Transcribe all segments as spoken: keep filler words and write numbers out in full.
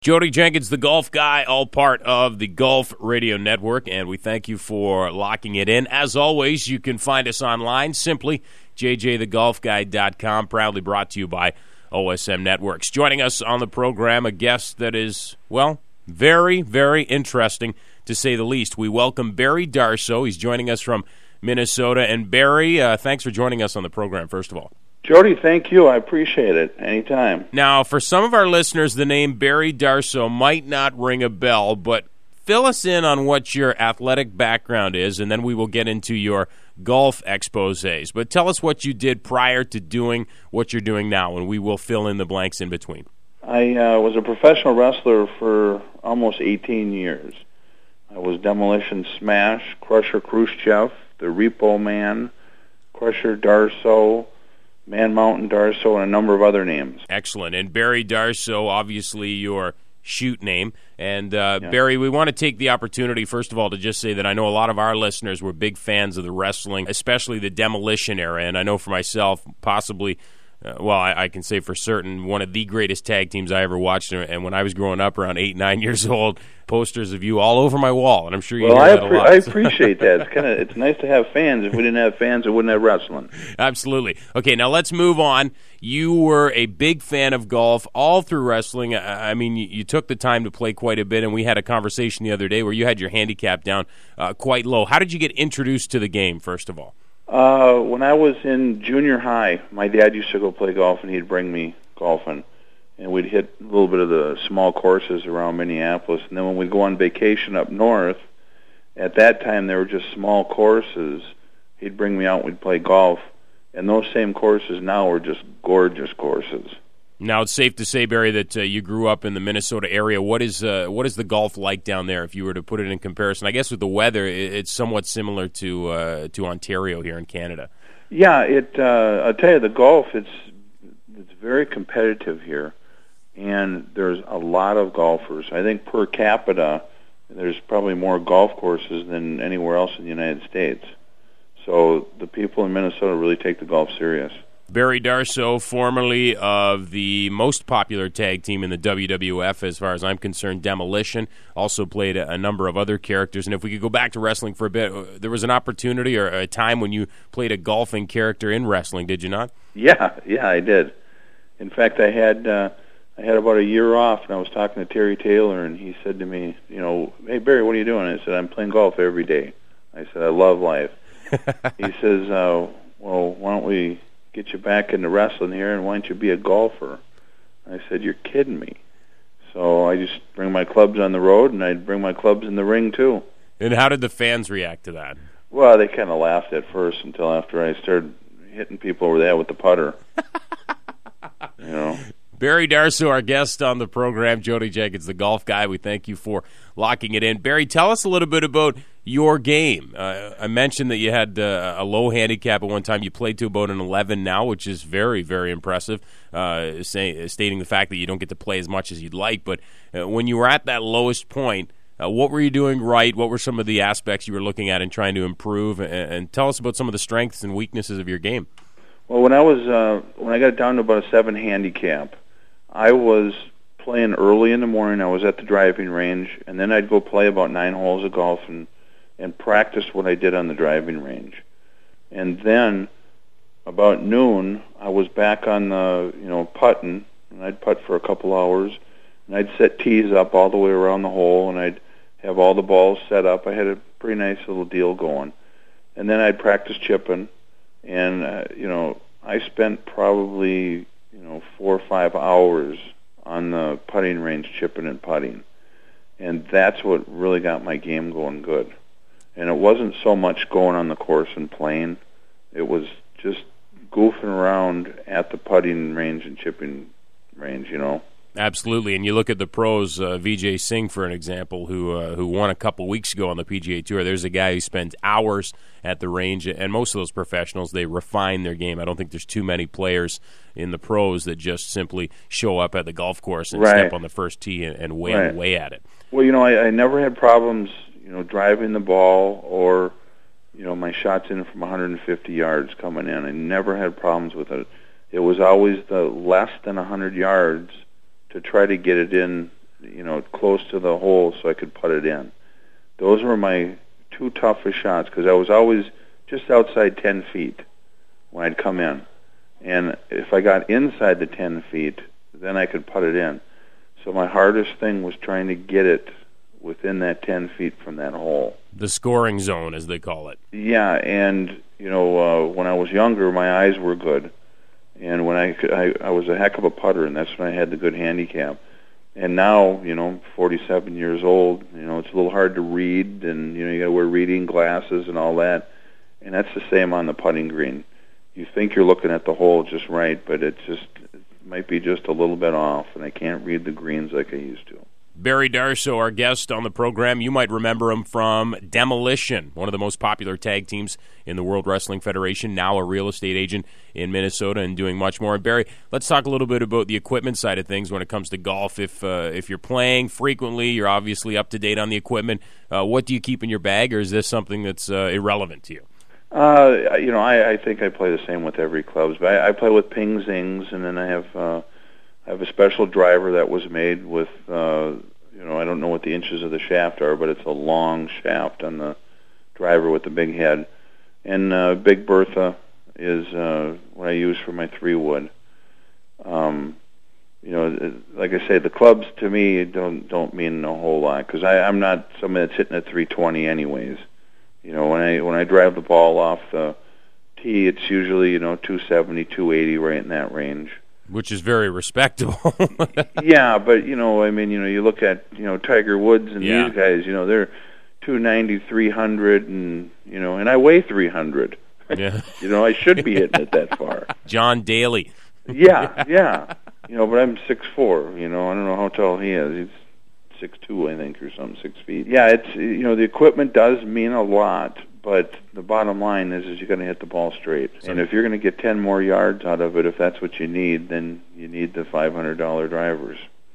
Jody Jenkins, the Golf Guy, all part of the Golf Radio Network, and we thank you for locking it in. As always, you can find us online, simply j j the golf guy dot com, proudly brought to you by O S M Networks. Joining us on the program, a guest that is, well, very, very interesting, to say the least. We welcome Barry Darsow. He's joining us from Minnesota. And Barry, uh, thanks for joining us on the program, first of all. Jody, thank you. I appreciate it. Anytime. Now, for some of our listeners, the name Barry Darsow might not ring a bell, but fill us in on what your athletic background is, and then we will get into your golf exposés. But tell us what you did prior to doing what you're doing now, and we will fill in the blanks in between. I uh, was a professional wrestler for almost eighteen years. I was Demolition Smash, Crusher Khrushchev, the Repo Man, Crusher Darsow, Man Mountain Darsow, and a number of other names. Excellent. And Barry Darsow, obviously your shoot name. And, uh, yeah. Barry, we want to take the opportunity, first of all, to just say that I know a lot of our listeners were big fans of the wrestling, especially the Demolition era. And I know for myself, possibly, uh, well, I, I can say for certain, one of the greatest tag teams I ever watched. And when I was growing up around eight, nine years old, posters of you all over my wall, and I'm sure you well, hear I that appre- a lot. I appreciate that. It's kind of it's nice to have fans. If we didn't have fans, we wouldn't have wrestling. Absolutely. Okay, now let's move on. You were a big fan of golf all through wrestling. I, I mean, you, you took the time to play quite a bit, and we had a conversation the other day where you had your handicap down uh, quite low. How did you get introduced to the game, first of all? Uh, when I was in junior high, my dad used to go play golf, and he'd bring me golfing. And we'd hit a little bit of the small courses around Minneapolis. And then when we'd go on vacation up north, at that time there were just small courses. He'd bring me out and we'd play golf. And those same courses now are just gorgeous courses. Now, it's safe to say, Barry, that uh, you grew up in the Minnesota area. What is uh, what is the golf like down there, if you were to put it in comparison? I guess with the weather, it's somewhat similar to uh, to Ontario here in Canada. Yeah, it. Uh, I'll tell you, the golf, it's it's very competitive here. And there's a lot of golfers. I think per capita, there's probably more golf courses than anywhere else in the United States. So the people in Minnesota really take the golf serious. Barry Darsow, formerly of the most popular tag team in the W W F, as far as I'm concerned, Demolition, also played a, a number of other characters. And if we could go back to wrestling for a bit, there was an opportunity or a time when you played a golfing character in wrestling, did you not? Yeah, yeah, I did. In fact, I had... Uh, I had about a year off, and I was talking to Terry Taylor, and he said to me, you know, hey, Barry, what are you doing? I said, I'm playing golf every day. I said, I love life. He says, uh, well, why don't we get you back into wrestling here, and why don't you be a golfer? I said, you're kidding me. So I just bring my clubs on the road, and I'd bring my clubs in the ring, too. And how did the fans react to that? Well, they kind of laughed at first until after I started hitting people over the head with the putter. You know. Barry Darsow, our guest on the program, Jody Jenkins, the Golf Guy. We thank you for locking it in. Barry, tell us a little bit about your game. Uh, I mentioned that you had uh, a low handicap at one time. You played to about an eleven now, which is very, very impressive, uh, say, stating the fact that you don't get to play as much as you'd like. But uh, when you were at that lowest point, uh, what were you doing right? What were some of the aspects you were looking at and trying to improve? And, and tell us about some of the strengths and weaknesses of your game. Well, when I was uh, when I got down to about a seven handicap, I was playing early in the morning. I was at the driving range, and then I'd go play about nine holes of golf and, and practice what I did on the driving range. And then about noon, I was back on the, you know, putting, and I'd putt for a couple hours, and I'd set tees up all the way around the hole, and I'd have all the balls set up. I had a pretty nice little deal going. And then I'd practice chipping, and, uh, you know, I spent probably... you know, four or five hours on the putting range chipping and putting. And that's what really got my game going good. And it wasn't so much going on the course and playing. It was just goofing around at the putting range and chipping range, you know. Absolutely, and you look at the pros, uh, Vijay Singh, for an example, who uh, who won a couple weeks ago on the P G A Tour. There's a guy who spends hours at the range, and most of those professionals, they refine their game. I don't think there's too many players in the pros that just simply show up at the golf course and right. step on the first tee and, and whale right. away at it. Well, you know, I, I never had problems, you know, driving the ball or, you know, my shots in from one hundred fifty yards coming in. I never had problems with it. It was always the less than one hundred yards to try to get it in you know, close to the hole so I could put it in. Those were my two toughest shots because I was always just outside ten feet when I'd come in. And if I got inside the ten feet, then I could put it in. So my hardest thing was trying to get it within that ten feet from that hole. The scoring zone, as they call it. Yeah, and, you know, uh, when I was younger, my eyes were good. And when I, could, I, I was a heck of a putter, and that's when I had the good handicap. And now, you know, forty-seven years old, you know, it's a little hard to read, and, you know, you got to wear reading glasses and all that. And that's the same on the putting green. You think you're looking at the hole just right, but it just it might be just a little bit off, and I can't read the greens like I used to. Barry Darsow, our guest on the program. You might remember him from Demolition, one of the most popular tag teams in the World Wrestling Federation, now a real estate agent in Minnesota and doing much more. And Barry, let's talk a little bit about the equipment side of things when it comes to golf. If uh, if you're playing frequently, you're obviously up to date on the equipment. Uh, what do you keep in your bag, or is this something that's uh, irrelevant to you? Uh, you know, I, I think I play the same with every club. But I, I play with Ping Zings, and then I have uh, I have a special driver that was made with, uh, you know, I don't know what the inches of the shaft are, but it's a long shaft on the driver with the big head. And uh, Big Bertha is uh, what I use for my three wood. Um, you know, like I say, the clubs to me don't don't mean a whole lot because I'm not somebody that's hitting at three twenty anyways. You know, when I when I drive the ball off the tee, it's usually, you know, two seventy, two eighty, right in that range. Which is very respectable. Yeah, but, you know, I mean, you know, you look at, you know, Tiger Woods and yeah. these guys, you know, they're two ninety, three hundred, and, you know, and I weigh three hundred. Yeah. You know, I should be hitting it that far. John Daly. Yeah, yeah. You know, but I'm six foot four, you know, I don't know how tall he is. He's six foot two, I think, or something, six feet. Yeah, it's, you know, the equipment does mean a lot, but the bottom line is, is you're going to hit the ball straight. So, and if you're going to get ten more yards out of it, if that's what you need, then you need the five hundred dollars drivers.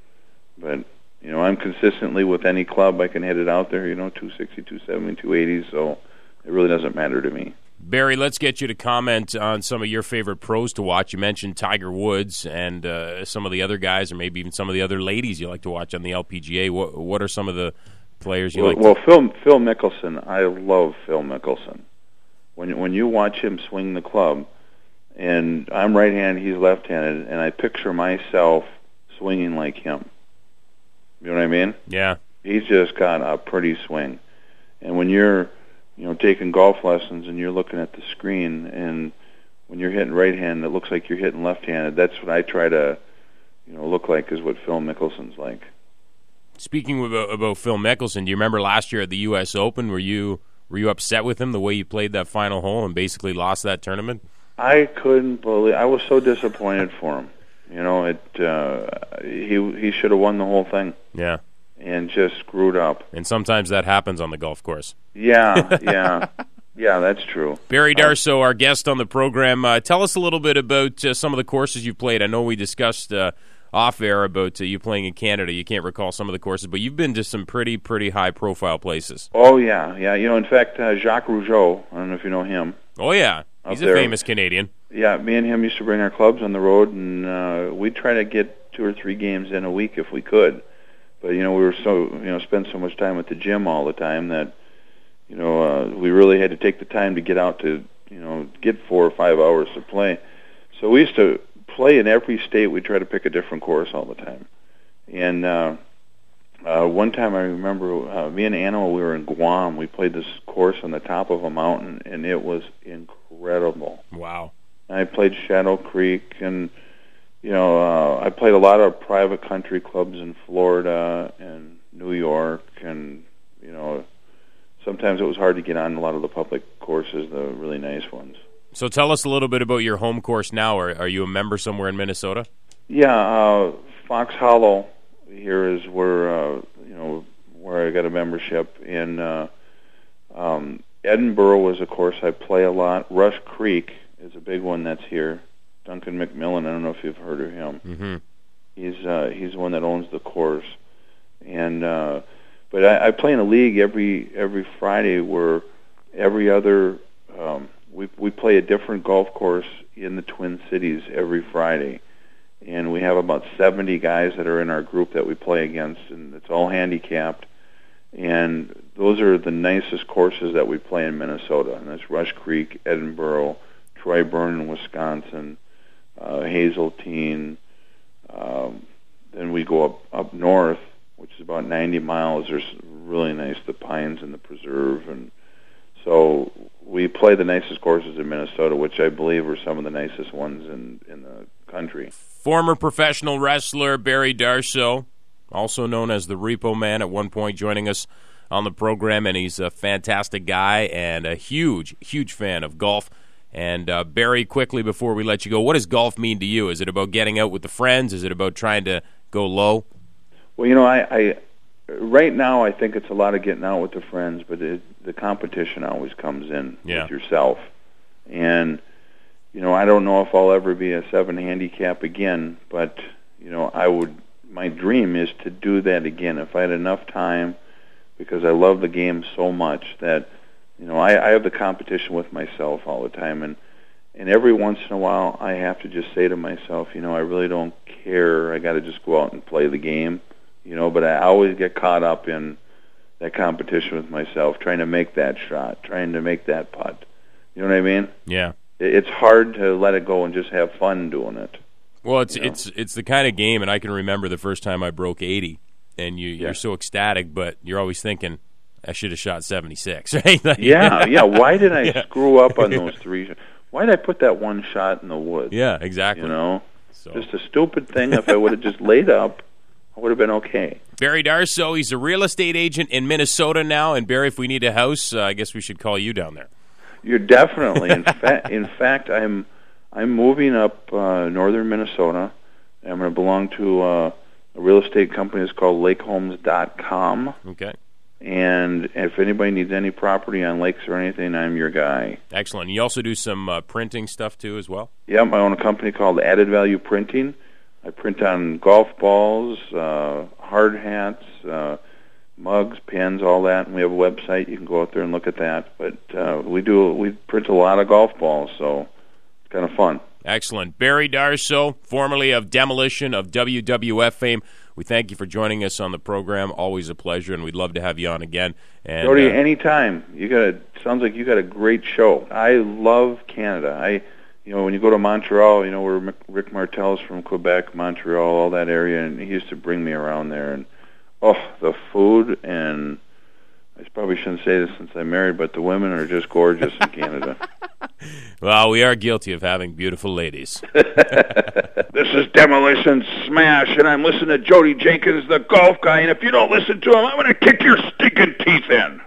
But, you know, I'm consistently with any club, I can hit it out there, you know, two sixty, two seventy, two eighty, so it really doesn't matter to me. Barry, let's get you to comment on some of your favorite pros to watch. You mentioned Tiger Woods and uh, some of the other guys, or maybe even some of the other ladies you like to watch on the L P G A. What, what are some of the players you well, like? Well, to... Phil Phil Mickelson. I love Phil Mickelson. When when you watch him swing the club, and I'm right-handed, he's left-handed, and I picture myself swinging like him. You know what I mean? Yeah. He's just got a pretty swing. And when you're, you know, taking golf lessons and you're looking at the screen, and when you're hitting right-handed, it looks like you're hitting left-handed. That's what I try to, you know, look like is what Phil Mickelson's like. Speaking about, about Phil Mickelson, do you remember last year at the U S Open, were you were you upset with him the way he played that final hole and basically lost that tournament? I couldn't believe. I was so disappointed for him. You know, it. Uh, he he should have won the whole thing. Yeah. And just screwed up. And sometimes that happens on the golf course. Yeah, yeah, yeah. That's true. Barry Darsow, our guest on the program. Uh, tell us a little bit about uh, some of the courses you've played. I know we discussed uh, off air about uh, you playing in Canada. You can't recall some of the courses, but you've been to some pretty, pretty high profile places. Oh yeah, yeah. You know, in fact, uh, Jacques Rougeau. I don't know if you know him. Oh yeah, he's a there. famous Canadian. Yeah, me and him used to bring our clubs on the road, and uh, we'd try to get two or three games in a week if we could. But, you know, we were so, you know, spend so much time at the gym all the time that, you know, uh, we really had to take the time to get out to, you know, get four or five hours to play. So we used to play in every state. We'd try to pick a different course all the time. And uh, uh, one time I remember uh, me and Anna, we were in Guam. We played this course on the top of a mountain, and it was incredible. Wow. I played Shadow Creek, and you know, uh, I played a lot of private country clubs in Florida and New York, and, you know, sometimes it was hard to get on a lot of the public courses, the really nice ones. So tell us a little bit about your home course now. Are, are you a member somewhere in Minnesota? Yeah, uh, Fox Hollow here is where, uh, you know, where I got a membership. In uh, um, Edinburgh is a course I play a lot. Rush Creek is a big one that's here. Duncan McMillan, I don't know if you've heard of him. Mm-hmm. He's uh, he's the one that owns the course, and uh, but I, I play in a league every every Friday where every other um, we we play a different golf course in the Twin Cities every Friday, and we have about seventy guys that are in our group that we play against, and it's all handicapped. And those are the nicest courses that we play in Minnesota, and that's Rush Creek, Edinburgh, Triburn in Wisconsin, uh, Hazeltine. Um, then we go up, up north, which is about ninety miles. There's really nice, the Pines and the Preserve. And so we play the nicest courses in Minnesota, which I believe are some of the nicest ones in, in the country. Former professional wrestler Barry Darsow, also known as the Repo Man, at one point joining us on the program, and he's a fantastic guy and a huge, huge fan of golf. And uh, Barry, quickly before we let you go, what does golf mean to you? Is it about getting out with the friends? Is it about trying to go low? Well, you know, I, I right now I think it's a lot of getting out with the friends, but it, the competition always comes in yeah. with yourself. And, you know, I don't know if I'll ever be a seven handicap again, but, you know, I would, my dream is to do that again if I had enough time, because I love the game so much that, you know, I, I have the competition with myself all the time, and and every once in a while I have to just say to myself, you know, I really don't care. I got to just go out and play the game, you know. But I always get caught up in that competition with myself, trying to make that shot, trying to make that putt. You know what I mean? Yeah. It, it's hard to let it go and just have fun doing it. Well, it's you know? it's it's the kind of game, and I can remember the first time I broke eighty, and you yeah. you're so ecstatic, but you're always thinking, I should have shot seventy-six, right? Like, yeah, yeah. Why did I yeah. screw up on those three? Why did I put that one shot in the woods? Yeah, exactly. You know, so. Just a stupid thing. If I would have just laid up, I would have been okay. Barry Darsow, he's a real estate agent in Minnesota now. And Barry, if we need a house, uh, I guess we should call you down there. You're definitely. In fact, in fact, I'm I'm moving up uh, northern Minnesota. I'm going to belong to uh, a real estate company. It's called lake homes dot com. Okay. And if anybody needs any property on lakes or anything, I'm your guy. Excellent. You also do some uh, printing stuff, too, as well? Yeah, I own a company called Added Value Printing. I print on golf balls, uh, hard hats, uh, mugs, pens, all that. And we have a website. You can go out there and look at that. But uh, we do we print a lot of golf balls, so it's kind of fun. Excellent. Barry Darsow, formerly of Demolition, of W W F fame. We thank you for joining us on the program. Always a pleasure, and we'd love to have you on again. And, Jody, uh, anytime. You got a sounds like you got a great show. I love Canada. I, you know, when you go to Montreal, you know where Rick Martel's from, Quebec, Montreal, all that area, and he used to bring me around there. And oh, the food, and I probably shouldn't say this since I'm married, but the women are just gorgeous in Canada. Well, we are guilty of having beautiful ladies. This is Demolition Smash, and I'm listening to Jody Jenkins, the golf guy, and if you don't listen to him, I'm going to kick your stinking teeth in.